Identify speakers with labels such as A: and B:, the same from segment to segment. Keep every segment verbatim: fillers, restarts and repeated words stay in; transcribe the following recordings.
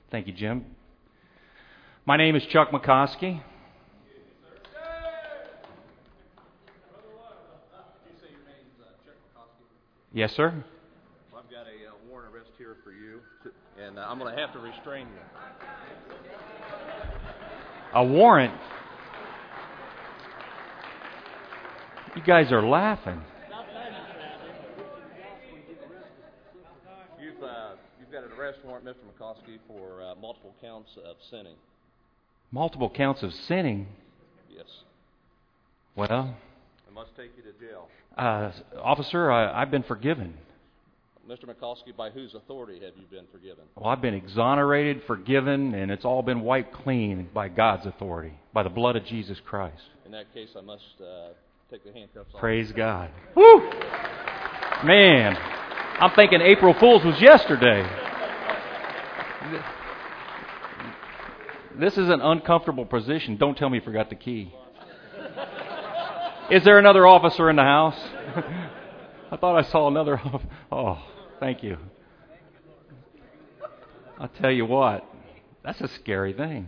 A: Thank you, Jim. My name is Chuck McCoskey. Yes, sir.
B: Well, I've got a uh, warrant arrest here for you, and uh, I'm going to have to restrain you.
A: A warrant? You guys are laughing.
B: You've uh, you've got an arrest warrant, Mister McCoskey, for uh, multiple counts of sinning.
A: Multiple counts of sinning?
B: Yes.
A: Well,
B: I must take you to jail.
A: Uh, officer, I, I've been forgiven.
B: Mister McCoskey, by whose authority have you been forgiven?
A: Well, I've been exonerated, forgiven, and it's all been wiped clean by God's authority, by the blood of Jesus Christ.
B: In that case, I must uh, take the handcuffs off.
A: Praise God. Woo! Man, I'm thinking April Fool's was yesterday. This is an uncomfortable position. Don't tell me you forgot the key. Is there another officer in the house? I thought I saw another. Oh, thank you. I'll tell you what, that's a scary thing.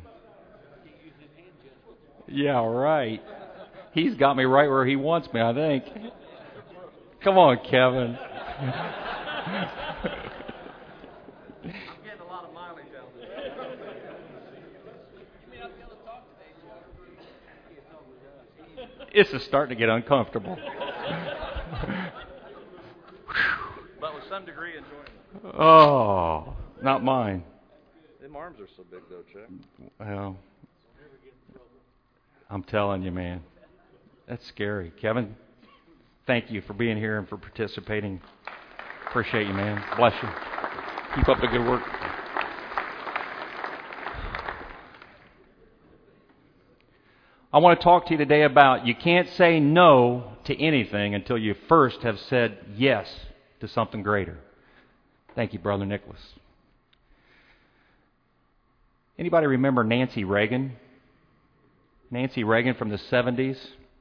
A: Yeah, right. He's got me right where he wants me, I think. Come on, Kevin.
B: I'm getting a lot of mileage out of this. You mean I'll be able to talk today,
A: This is starting to get uncomfortable.
B: But with some degree enjoyment.
A: Oh, not mine.
B: Them arms are so big, though, Chuck.
A: Well, I'm telling you, man. That's scary. Kevin, thank you for being here and for participating. Appreciate you, man. Bless you. Keep up the good work. I want to talk to you today about you can't say no to anything until you first have said yes to something greater. Thank you, Brother Nicholas. Anybody remember Nancy Reagan? Nancy Reagan from the seventies?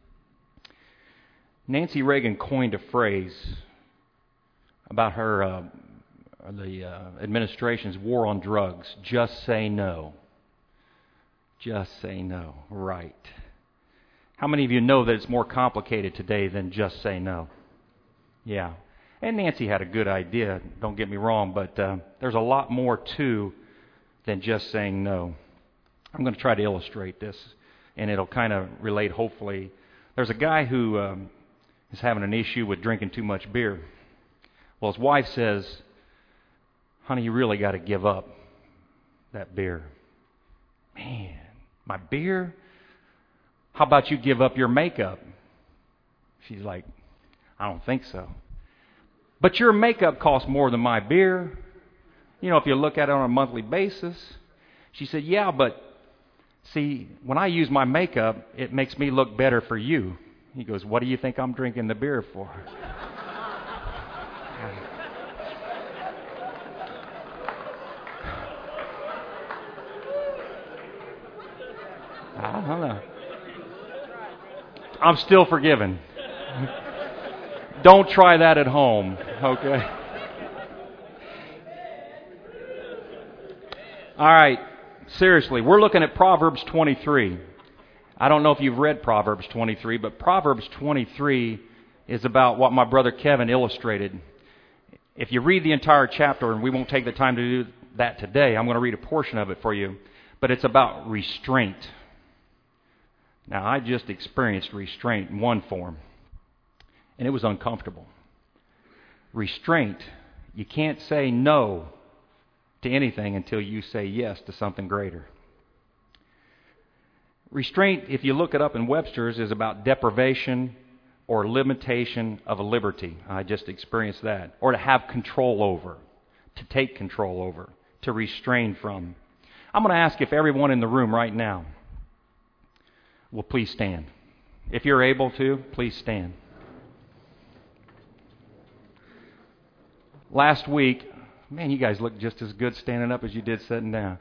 A: Nancy Reagan coined a phrase about her uh, the uh, administration's war on drugs. Just say no. Just say no. Right. How many of you know that it's more complicated today than just say no? Yeah. And Nancy had a good idea, don't get me wrong, but uh, there's a lot more to than just saying no. I'm going to try to illustrate this, and it'll kind of relate, hopefully. There's a guy who um, is having an issue with drinking too much beer. Well, his wife says, honey, you really got to give up that beer. Man, my beer? How about you give up your makeup? She's like, I don't think so. But your makeup costs more than my beer. You know, if you look at it on a monthly basis. She said, yeah, but see, when I use my makeup, it makes me look better for you. He goes, what do you think I'm drinking the beer for? I don't know. I'm still forgiven. Don't try that at home, okay? All right, seriously, we're looking at Proverbs twenty-three. I don't know if you've read Proverbs twenty-three, but Proverbs twenty-three is about what my brother Kevin illustrated. If you read the entire chapter, and we won't take the time to do that today, I'm going to read a portion of it for you, but it's about restraint. Now, I just experienced restraint in one form, and it was uncomfortable. Restraint, you can't say no to anything until you say yes to something greater. Restraint, if you look it up in Webster's, is about deprivation or limitation of a liberty. I just experienced that. Or to have control over, to take control over, to restrain from. I'm going to ask if everyone in the room right now will please stand. If you're able to, please stand. Last week, man, you guys look just as good standing up as you did sitting down.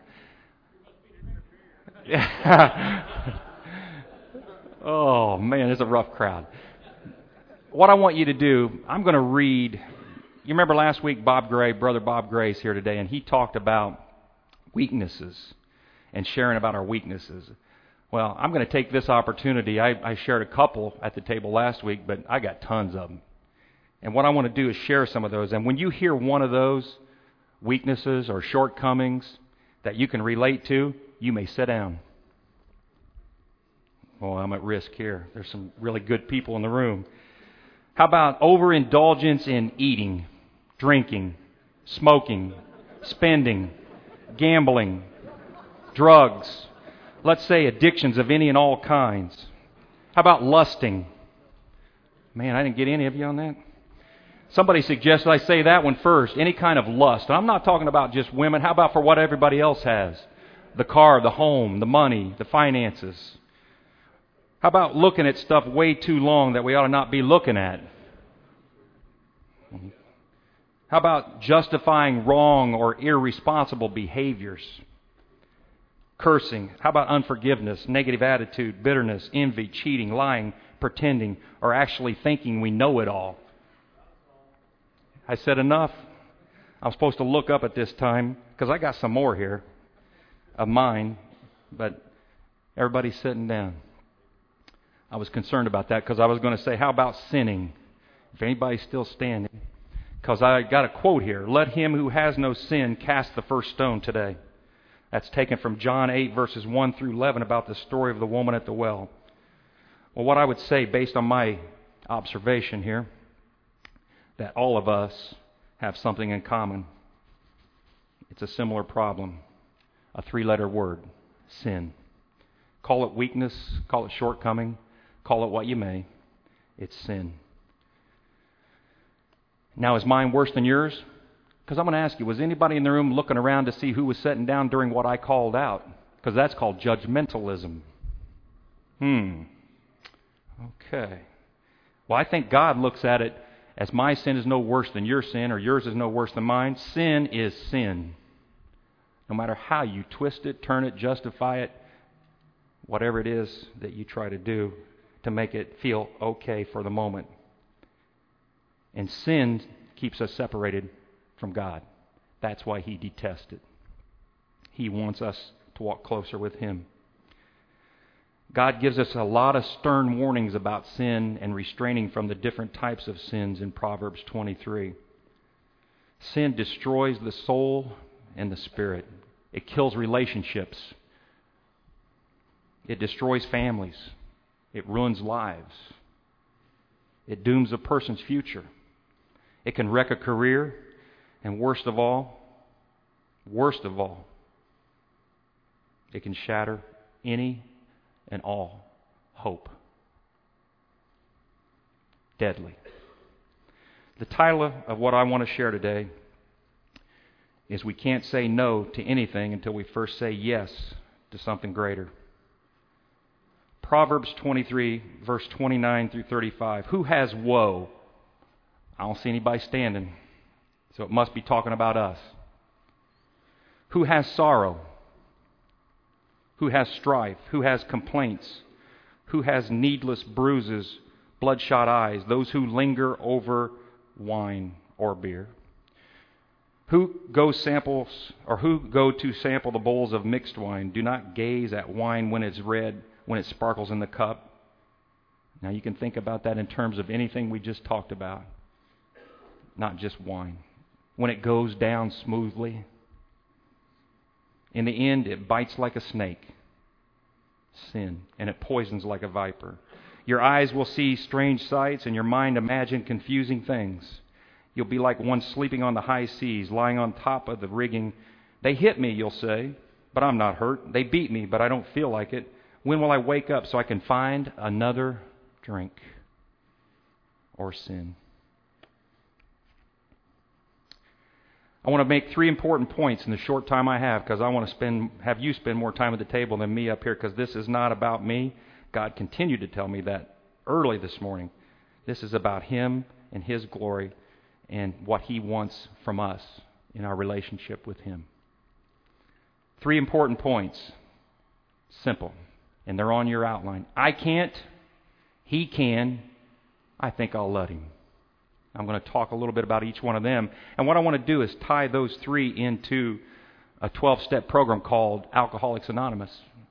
A: Oh, man, it's a rough crowd. What I want you to do, I'm going to read. You remember last week, Bob Gray, Brother Bob Gray's here today, and he talked about Weaknesses and sharing about our weaknesses. Well, I'm going to take this opportunity. I, I shared a couple at the table last week, but I got tons of them. And what I want to do is share some of those. And when you hear one of those weaknesses or shortcomings that you can relate to, you may sit down. Well, I'm at risk here. There's some really good people in the room. How about overindulgence in eating, drinking, smoking, spending, gambling, drugs, let's say addictions of any and all kinds? How about lusting? Man, I didn't get any of you on that. Somebody suggested I say that one first. Any kind of lust. And I'm not talking about just women. How about for what everybody else has? The car, the home, the money, the finances. How about looking at stuff way too long that we ought to not be looking at? How about justifying wrong or irresponsible behaviors? Cursing. How about unforgiveness, negative attitude, bitterness, envy, cheating, lying, pretending, or actually thinking we know it all? I said enough. I'm supposed to look up at this time because I got some more here of mine, but everybody's sitting down. I was concerned about that because I was going to say, how about sinning? If anybody's still standing. Because I got a quote here. Let him who has no sin cast the first stone today. That's taken from John eight, verses one through eleven, about the story of the woman at the well. Well, what I would say, based on my observation here, that all of us have something in common. It's a similar problem. A three-letter word. Sin. Call it weakness, call it shortcoming, call it what you may. It's sin. Now, is mine worse than yours? Because I'm going to ask you, was anybody in the room looking around to see who was sitting down during what I called out? Because that's called judgmentalism. Hmm. Okay. Well, I think God looks at it as my sin is no worse than your sin, or yours is no worse than mine. Sin is sin. No matter how you twist it, turn it, justify it, whatever it is that you try to do to make it feel okay for the moment. And sin keeps us separated from God. That's why He detests it. He wants us to walk closer with Him. God gives us a lot of stern warnings about sin and restraining from the different types of sins in Proverbs twenty-three. Sin destroys the soul and the spirit. It kills relationships. It destroys families. It ruins lives. It dooms a person's future. It can wreck a career. And worst of all, worst of all, it can shatter any and all hope. Deadly. The title of what I want to share today is We Can't Say No to Anything Until We First Say Yes to Something Greater. Proverbs twenty-three, verse twenty-nine through thirty-five. Who has woe? I don't see anybody standing, so it must be talking about us. Who has sorrow? Who has strife? Who has complaints? Who has needless bruises, bloodshot eyes? Those who linger over wine or beer. Who go samples or who go to sample the bowls of mixed wine? Do not gaze at wine when it's red, when it sparkles in the cup. Now you can think about that in terms of anything we just talked about. Not just wine. When it goes down smoothly. In the end, it bites like a snake. Sin. And it poisons like a viper. Your eyes will see strange sights, and your mind imagine confusing things. You'll be like one sleeping on the high seas, lying on top of the rigging. They hit me, you'll say, but I'm not hurt. They beat me, but I don't feel like it. When will I wake up so I can find another drink or sin? I want to make three important points in the short time I have, because I want to spend have you spend more time at the table than me up here, because this is not about me. God continued to tell me that early this morning. This is about Him and His glory and what He wants from us in our relationship with Him. Three important points. Simple. And they're on your outline. I can't. He can. I think I'll let Him. I'm going to talk a little bit about each one of them. And what I want to do is tie those three into a twelve-step program called Alcoholics Anonymous.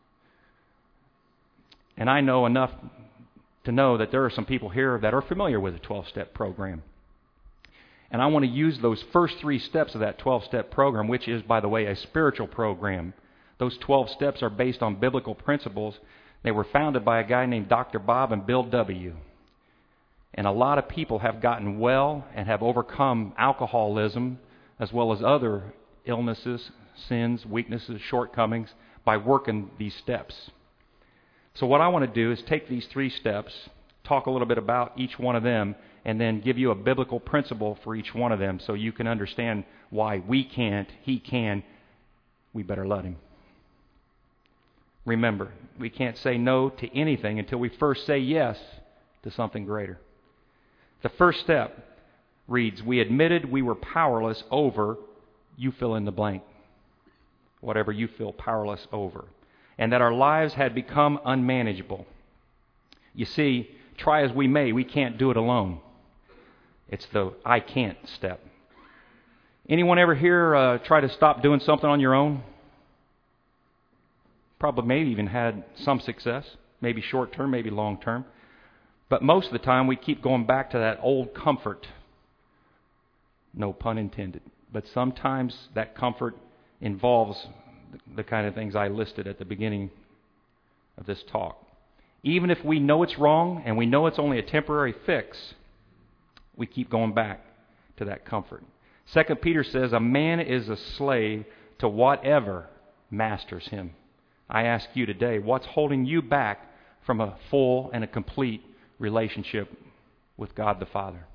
A: And I know enough to know that there are some people here that are familiar with the twelve-step program. And I want to use those first three steps of that twelve-step program, which is, by the way, a spiritual program. Those twelve steps are based on biblical principles. They were founded by a guy named Doctor Bob and Bill W. And a lot of people have gotten well and have overcome alcoholism as well as other illnesses, sins, weaknesses, shortcomings by working these steps. So what I want to do is take these three steps, talk a little bit about each one of them, and then give you a biblical principle for each one of them so you can understand why we can't, he can, we better let him. Remember, we can't say no to anything until we first say yes to something greater. The first step reads, we admitted we were powerless over, you fill in the blank, whatever you feel powerless over, and that our lives had become unmanageable. You see, try as we may, we can't do it alone. It's the I can't step. Anyone ever here uh, try to stop doing something on your own? Probably maybe even had some success, maybe short term, maybe long term. But most of the time we keep going back to that old comfort. No pun intended. But sometimes that comfort involves the kind of things I listed at the beginning of this talk. Even if we know it's wrong and we know it's only a temporary fix, we keep going back to that comfort. Second Peter says, a man is a slave to whatever masters him. I ask you today, what's holding you back from a full and a complete relationship with God the Father?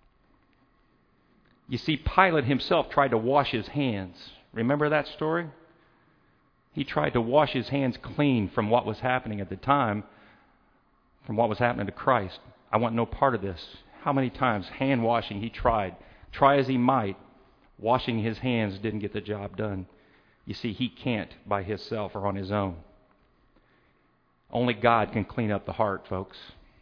A: You see, Pilate himself tried to wash his hands. Remember that story? He tried to wash his hands clean from what was happening at the time, from what was happening to Christ. I want no part of this. How many times hand washing he tried? Try as he might, washing his hands didn't get the job done. You see, he can't by himself or on his own. Only God can clean up the heart, folks.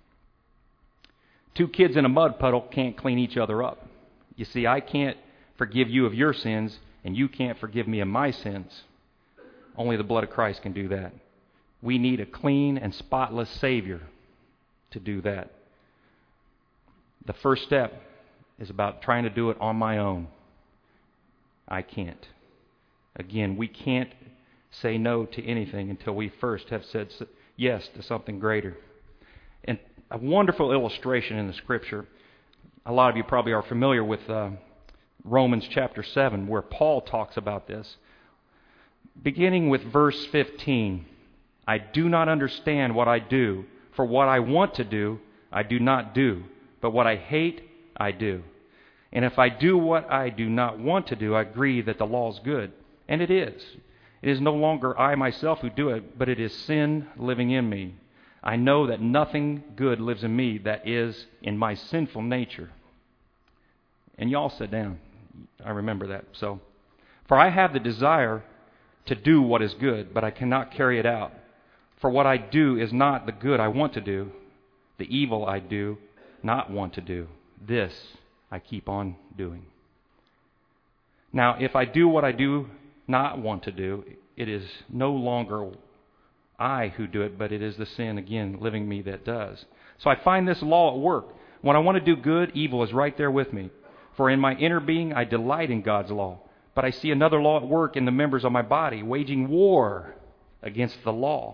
A: Two kids in a mud puddle can't clean each other up. You see, I can't forgive you of your sins, and you can't forgive me of my sins. Only the blood of Christ can do that. We need a clean and spotless Savior to do that. The first step is about trying to do it on my own. I can't. Again, we can't say no to anything until we first have said yes to something greater. And a wonderful illustration in the Scripture, a lot of you probably are familiar with uh, Romans chapter seven, where Paul talks about this. Beginning with verse fifteen, I do not understand what I do, for what I want to do, I do not do, but what I hate, I do. And if I do what I do not want to do, I agree that the law is good. And it is. It is no longer I myself who do it, but it is sin living in me. I know that nothing good lives in me, that is, in my sinful nature. And y'all sit down. I remember that. So, for I have the desire to do what is good, but I cannot carry it out. For what I do is not the good I want to do, the evil I do not want to do. This I keep on doing. Now, if I do what I do not want to do, it is no longer I who do it, but it is the sin, again, living me that does. So I find this law at work. When I want to do good, evil is right there with me. For in my inner being, I delight in God's law. But I see another law at work in the members of my body, waging war against the law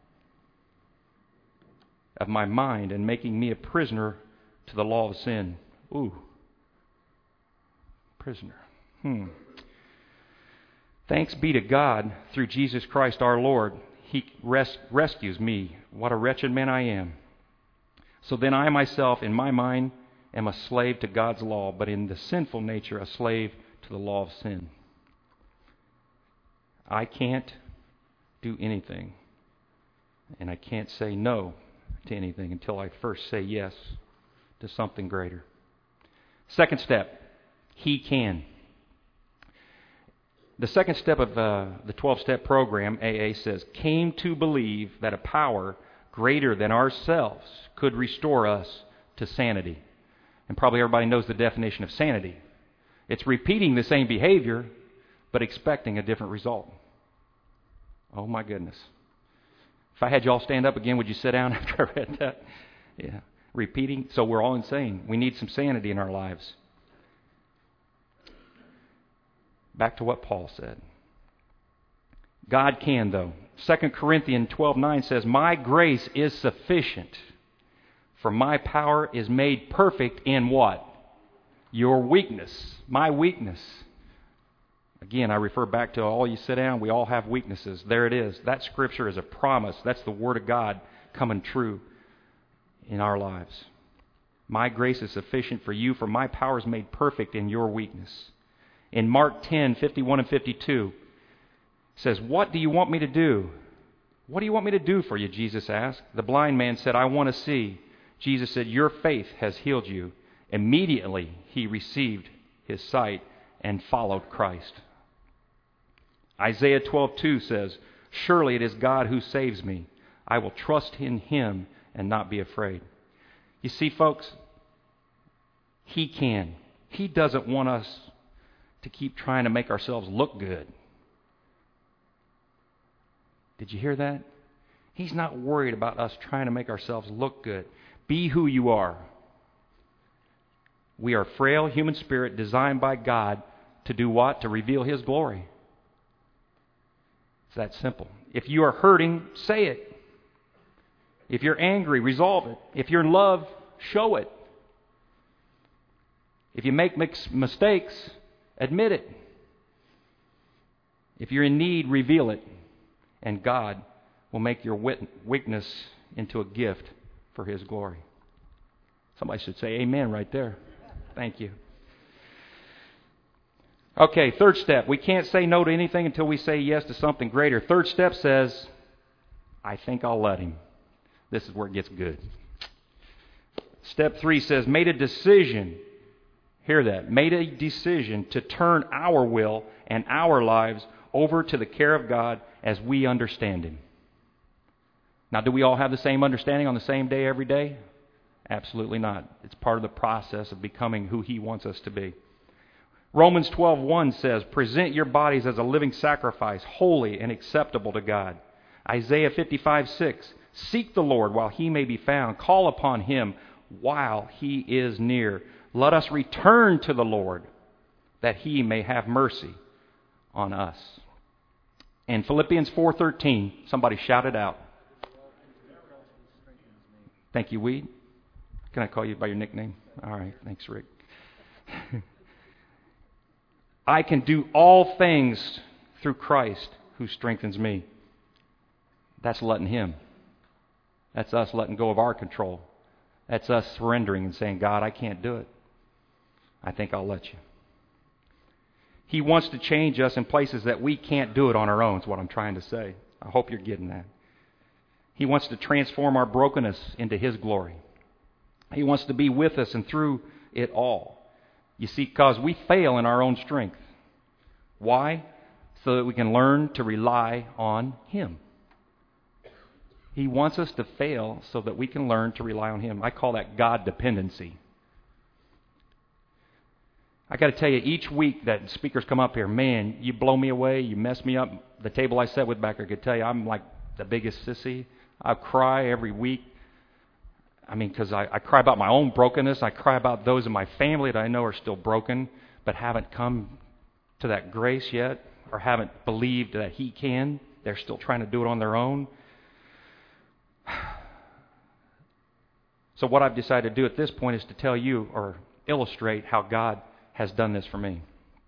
A: of my mind and making me a prisoner to the law of sin. Ooh. Prisoner. Hmm. Thanks be to God through Jesus Christ our Lord. He res- rescues me. What a wretched man I am. So then I myself, in my mind, am a slave to God's law, but in the sinful nature, a slave to the law of sin. I can't do anything, and I can't say no to anything until I first say yes to something greater. Second step, he can. The second step of uh, the twelve-step program, A A says, came to believe that a power greater than ourselves could restore us to sanity. And probably everybody knows the definition of sanity. It's repeating the same behavior, but expecting a different result. Oh my goodness. If I had you all stand up again, would you sit down after I read that? Yeah. Repeating. So we're all insane. We need some sanity in our lives. Back to what Paul said. God can, though. Second Corinthians twelve nine says, "My grace is sufficient, for my power is made perfect in" what? Your weakness. My weakness. Again, I refer back to all you sit down, we all have weaknesses. There it is. That scripture is a promise. That's the Word of God coming true in our lives. My grace is sufficient for you, for my power is made perfect in your weakness. In Mark ten fifty-one and fifty-two, it says, "What do you want me to do?" "What do you want me to do for you?" Jesus asked. The blind man said, "I want to see." Jesus said, "Your faith has healed you." Immediately he received his sight and followed Christ. Isaiah twelve two says, "Surely it is God who saves me. I will trust in Him and not be afraid." You see, folks, He can. He doesn't want us to keep trying to make ourselves look good. Did you hear that? He's not worried about us trying to make ourselves look good. Be who you are. We are frail human spirit designed by God to do what? To reveal His glory. It's that simple. If you are hurting, say it. If you're angry, resolve it. If you're in love, show it. If you make mistakes, admit it. If you're in need, reveal it. And God will make your weakness into a gift for His glory. Somebody should say amen right there. Thank you. Okay, third step. We can't say no to anything until we say yes to something greater. Third step says, I think I'll let Him. This is where it gets good. Step three says, made a decision. Hear that. Made a decision to turn our will and our lives over to the care of God as we understand Him. Now, do we all have the same understanding on the same day every day? Absolutely not. It's part of the process of becoming who He wants us to be. Romans twelve one says, present your bodies as a living sacrifice, holy and acceptable to God. Isaiah fifty-five six, seek the Lord while He may be found. Call upon Him while He is near. Let us return to the Lord that He may have mercy on us. And Philippians four thirteen, somebody shout it out. Thank you, Weed. Can I call you by your nickname? All right, thanks, Rick. I can do all things through Christ who strengthens me. That's letting Him. That's us letting go of our control. That's us surrendering and saying, God, I can't do it. I think I'll let you. He wants to change us in places that we can't do it on our own, is what I'm trying to say. I hope you're getting that. He wants to transform our brokenness into His glory. He wants to be with us and through it all. You see, because we fail in our own strength. Why? So that we can learn to rely on Him. He wants us to fail so that we can learn to rely on Him. I call that God dependency. I got to tell you, each week that speakers come up here, man, you blow me away, you mess me up. The table I sat with back there could tell you I'm like the biggest sissy. I cry every week. I mean, because I, I cry about my own brokenness. I cry about those in my family that I know are still broken, but haven't come to that grace yet, or haven't believed that He can. They're still trying to do it on their own. So what I've decided to do at this point is to tell you or illustrate how God has done this for me.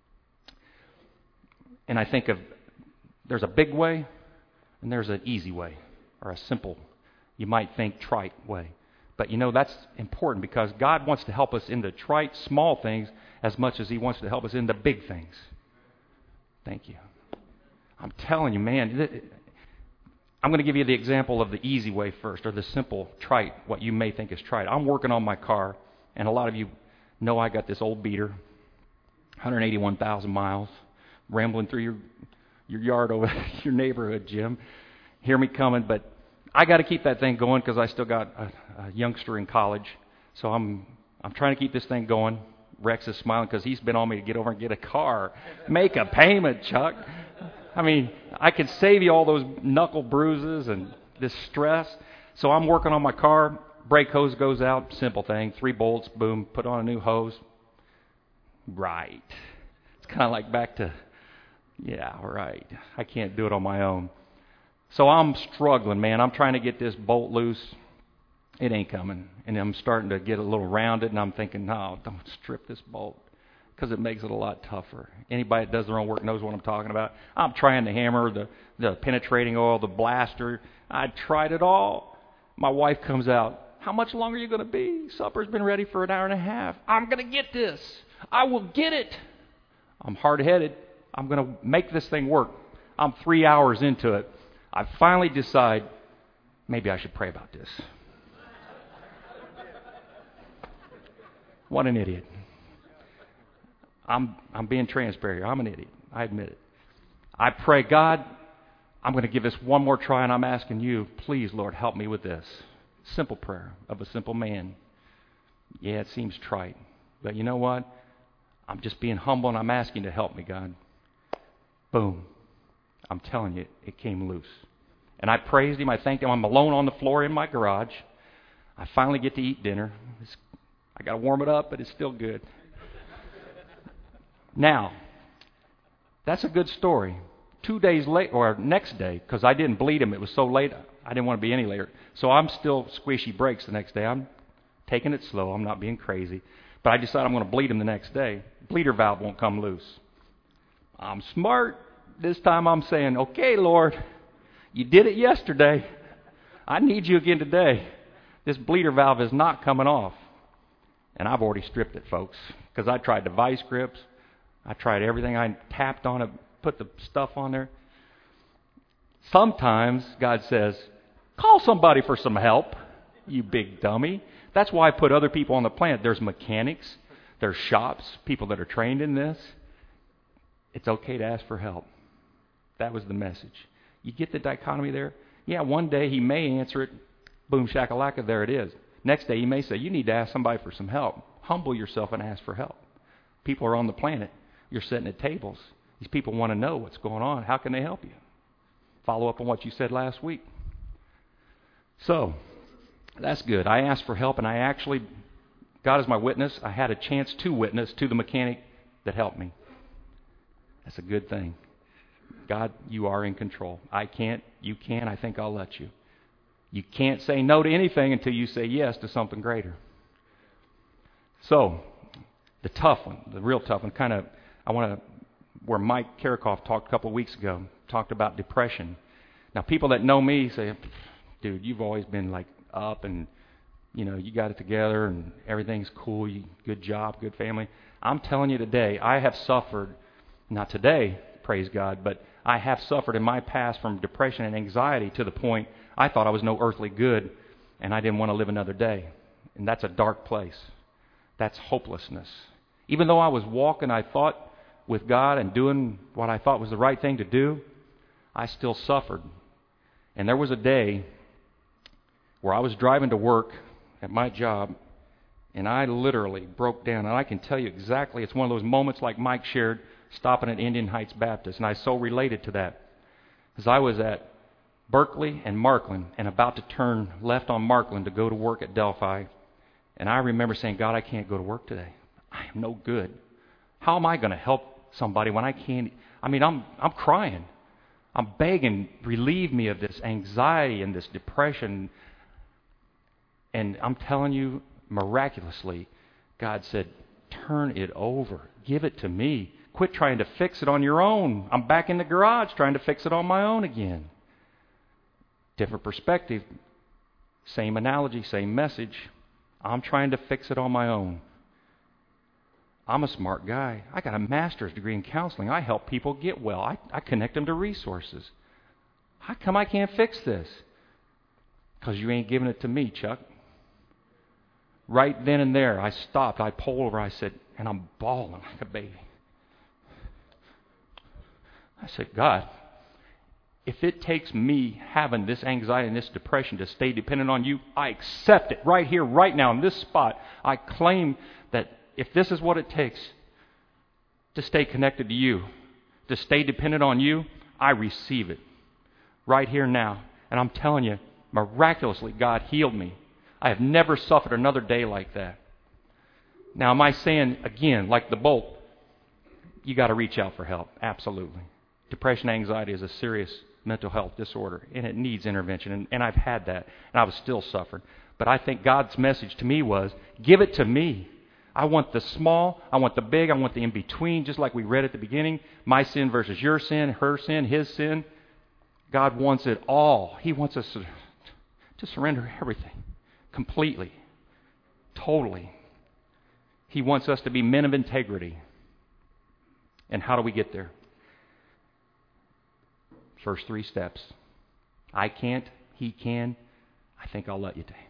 A: And I think of there's a big way and there's an easy way, or a simple, you might think trite way. But you know, that's important because God wants to help us in the trite, small things as much as He wants to help us in the big things. Thank you. I'm telling you, man, I'm going to give you the example of the easy way first, or the simple, trite, what you may think is trite. I'm working on my car, and a lot of you know I got this old beater, one hundred eighty-one thousand miles, rambling through your your yard over your neighborhood, Jim. Hear me coming, but I got to keep that thing going because I still got a, a youngster in college. So I'm I'm trying to keep this thing going, Rex is smiling because he's been on me to get over and get a car. Make a payment, Chuck. I mean, I could save you all those knuckle bruises and this stress. So I'm working on my car. Brake hose goes out. Simple thing. Three bolts. Boom. Put on a new hose. Right. It's kind of like back to, yeah, right. I can't do it on my own. So I'm struggling, man. I'm trying to get this bolt loose. It ain't coming. And I'm starting to get a little rounded, and I'm thinking, no, don't strip this bolt because it makes it a lot tougher. Anybody that does their own work knows what I'm talking about. I'm trying to hammer the, the penetrating oil, the blaster. I tried it all. My wife comes out. How much longer are you going to be? Supper's been ready for an hour and a half. I'm going to get this. I will get it. I'm hard-headed. I'm going to make this thing work. I'm three hours into it. I finally decide maybe I should pray about this. What an idiot. I'm I'm being transparent here. I'm an idiot. I admit it. I pray, God, I'm going to give this one more try, and I'm asking you, please, Lord, help me with this. Simple prayer of a simple man. Yeah, it seems trite. But you know what? I'm just being humble, and I'm asking you to help me, God. Boom. I'm telling you, it came loose. And I praised Him. I thanked Him. I'm alone on the floor in my garage. I finally get to eat dinner. It's, I got to warm it up, but it's still good. Now, that's a good story. Two days late, or next day, because I didn't bleed him. It was so late, I didn't want to be any later. So I'm still squishy brakes the next day. I'm taking it slow. I'm not being crazy. But I decide I'm going to bleed him the next day. Bleeder valve won't come loose. I'm smart. This time I'm saying, okay, Lord, you did it yesterday. I need you again today. This bleeder valve is not coming off. And I've already stripped it, folks, because I tried the vice grips. I tried everything. I tapped on it, put the stuff on there. Sometimes God says, call somebody for some help, you big dummy. That's why I put other people on the plant. There's mechanics. There's shops, people that are trained in this. It's okay to ask for help. That was the message. You get the dichotomy there? Yeah, one day He may answer it. Boom, shakalaka, there it is. Next day He may say, you need to ask somebody for some help. Humble yourself and ask for help. People are on the planet. You're sitting at tables. These people want to know what's going on. How can they help you? Follow up on what you said last week. So, that's good. I asked for help, and I actually, God is my witness, I had a chance to witness to the mechanic that helped me. That's a good thing. God, you are in control. I can't, you can, I think I'll let you. You can't say no to anything until you say yes to something greater. So, the tough one, the real tough one, kind of, I want to, where Mike Karakoff talked a couple of weeks ago, talked about depression. Now, people that know me say, dude, you've always been like up and, you know, you got it together and everything's cool, you, good job, good family. I'm telling you today, I have suffered, not today, praise God, but I have suffered in my past from depression and anxiety to the point I thought I was no earthly good and I didn't want to live another day. And that's a dark place. That's hopelessness. Even though I was walking, I thought, with God and doing what I thought was the right thing to do, I still suffered. And there was a day where I was driving to work at my job, and I literally broke down. And I can tell you exactly, it's one of those moments like Mike shared, stopping at Indian Heights Baptist, and I so related to that. As I was at Berkeley and Markland, and about to turn left on Markland to go to work at Delphi, and I remember saying, God, I can't go to work today. I am no good. How am I going to help somebody when I can't? I mean, I'm I'm crying. I'm begging, relieve me of this anxiety and this depression. And I'm telling you, miraculously, God said, turn it over. Give it to me. Quit trying to fix it on your own. I'm back in the garage trying to fix it on my own again. Different perspective. Same analogy, same message. I'm trying to fix it on my own. I'm a smart guy. I got a master's degree in counseling. I help people get well. I, I connect them to resources. How come I can't fix this? Because you ain't giving it to me, Chuck. Right then and there, I stopped. I pulled over. I said, and I'm bawling like a baby. I said, God, if it takes me having this anxiety and this depression to stay dependent on you, I accept it right here, right now, in this spot. I claim that if this is what it takes to stay connected to you, to stay dependent on you, I receive it right here now. And I'm telling you, miraculously, God healed me. I have never suffered another day like that. Now, am I saying, again, like the bolt, you got to reach out for help? Absolutely. Depression, anxiety is a serious mental health disorder, and it needs intervention. And, and I've had that, and I was still suffering. But I think God's message to me was, give it to me. I want the small, I want the big, I want the in-between, just like we read at the beginning. My sin versus your sin, her sin, his sin. God wants it all. He wants us to, to surrender everything completely, totally. He wants us to be men of integrity. And how do we get there? First three steps. I can't, he can. I think I'll let you today.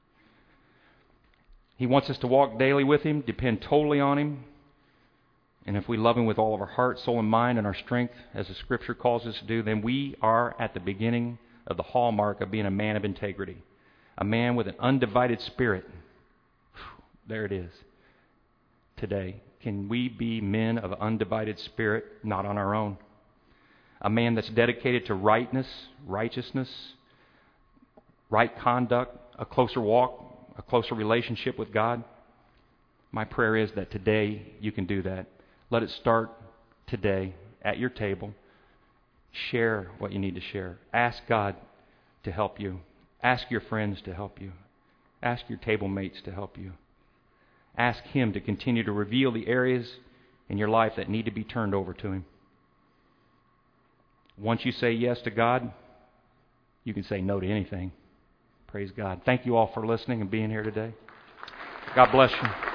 A: He wants us to walk daily with him, depend totally on him. And if we love him with all of our heart, soul, and mind, and our strength, as the Scripture calls us to do, then we are at the beginning of the hallmark of being a man of integrity. A man with an undivided spirit. There it is. Today, can we be men of undivided spirit, not on our own? A man that's dedicated to rightness, righteousness, right conduct, a closer walk, a closer relationship with God. My prayer is that today you can do that. Let it start today at your table. Share what you need to share. Ask God to help you. Ask your friends to help you. Ask your table mates to help you. Ask him to continue to reveal the areas in your life that need to be turned over to him. Once you say yes to God, you can say no to anything. Praise God. Thank you all for listening and being here today. God bless you.